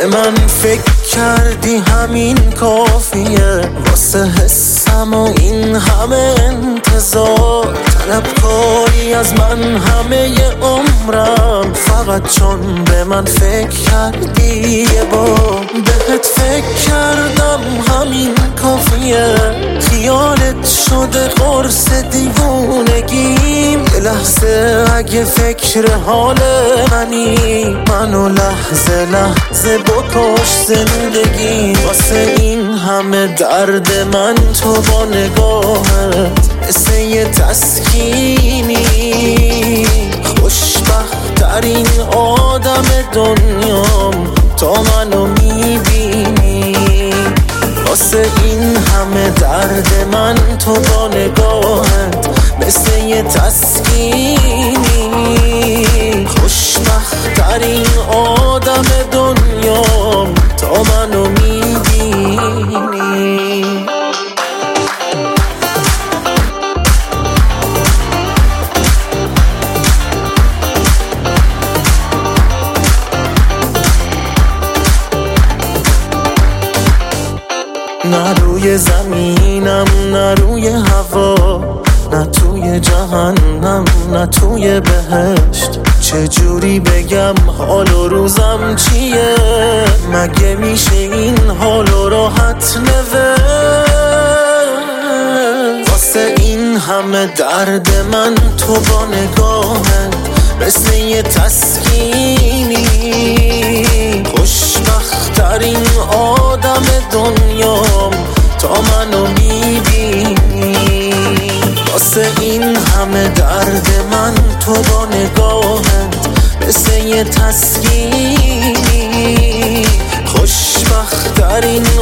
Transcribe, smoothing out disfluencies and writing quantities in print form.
به من فکر کردی همین کافیه واسه حسم و این همه انتظار طلبکاری از من همه ی عمرم فقط چون به من فکر کردی یه بار بهت فکر کردم همین کافیه خیالت شده قرص دیوونگیم یه لحظه اگه فکر حال منی منو لحظه لحظه بکش زندگی واسه این همه درد من تو با نگاهت مثل یه تسکینی خوشبخت ترین آدم دنیام تا منو میبینی واسه این همه درد من تو با نگاهت مثل یه تسکینی خوشبخت ترین آدم دنیام تا منو میبینی نه روی زمینم نه روی هوا نه توی جهنم نه توی بهشت چجوری بگم حال و روزم چیه مگه میشه این حال و راحت نوشت واسه این همه درد من تو با نگاهت مثل یه تسکینی خوشبخت ترین آدم دنیام تا منو میبینی واسه این همه درد من تو با نگاهت مثل یه تسکینی خوشبخت ترین